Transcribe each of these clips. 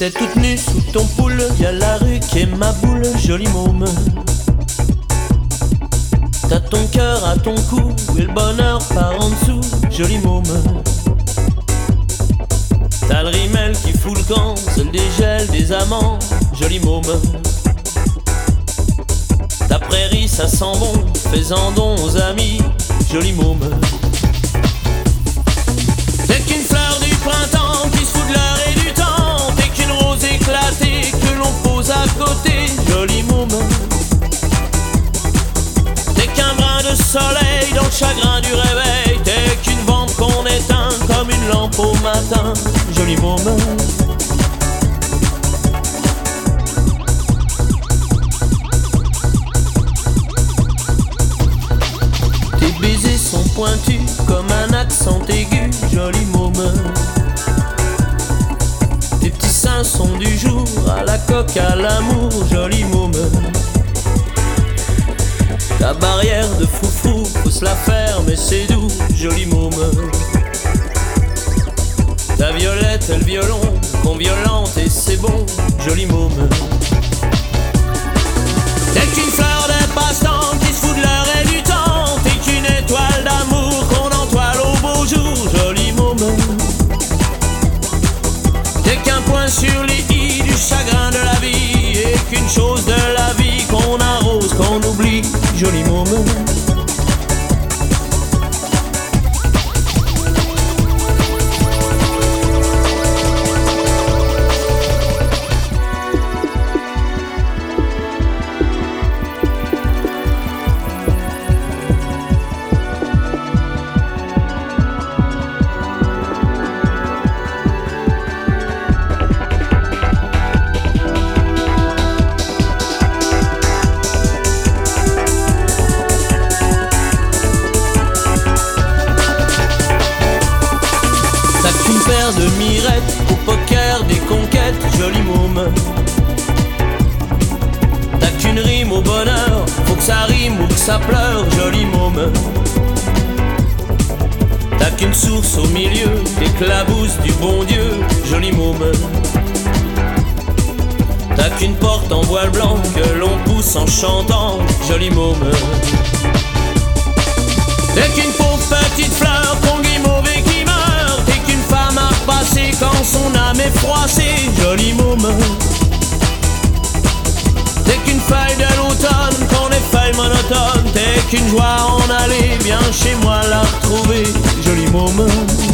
T'es toute nue sous ton poule, y'a la rue qui est ma boule, joli môme. T'as ton cœur à ton cou et le bonheur par en dessous, joli môme. T'as le rimel qui fout le camp, c'est le dégel des amants, joli môme. Ta prairie ça sent bon, fais-en don aux amis, joli môme. T'es qu'une fleur du printemps qui se fout de l'heure et du temps. T'es qu'une rose éclatée que l'on pose à côté, joli môme. T'es qu'un brin de soleil dans le chagrin du réveil. T'es qu'une vente qu'on éteint comme une lampe au matin, joli môme. Tes baisers sont pointus comme un accent aigu, joli môme. Tes petits seins sont du jour, à la coque, à l'amour, joli môme. Ta barrière de froufrou, faut se la faire mais c'est doux, joli môme. Ta violette et le violon, qu'on violente et c'est bon, joli môme. T'es qu'une fleur des passe-temps qui se fout de l'heure et du temps. T'es qu'une étoile d'amour qu'on entoile au beau jour, joli môme. T'es qu'un point sur les i du chagrin de la vie et qu'une chose de la vie qu'on arrose, qu'on oublie, joli môme. De mirettes au poker des conquêtes, joli môme. T'as qu'une rime au bonheur, faut que ça rime ou que ça pleure, joli môme. T'as qu'une source au milieu, éclabousse du bon Dieu, joli môme. T'as qu'une porte en voile blanc que l'on pousse en chantant, joli môme. T'es qu'une pauvre petite fleur qu'on guimauve et qui meurt. T'es qu'une femme à repasser quand son âme est froissée, joli môme. T'es qu'une feuille de l'automne qu'on effeuille monotone. T'es qu'une joie en aller, viens chez moi la retrouver, joli môme.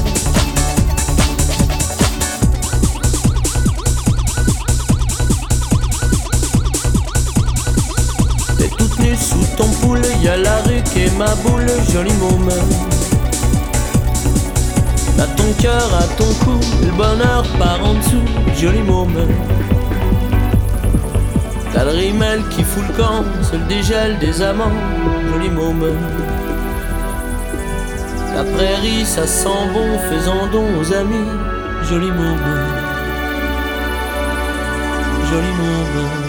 T'es toute nue sous ton poule, y'a la rue qui est ma boule, joli môme. T'as ton cœur à ton cou, le bonheur par en dessous, joli môme. T'as le rimel qui fout le camp, c'est le dégel des amants, joli môme. Ta prairie ça sent bon, fais-en don aux amis, joli môme. Joli môme.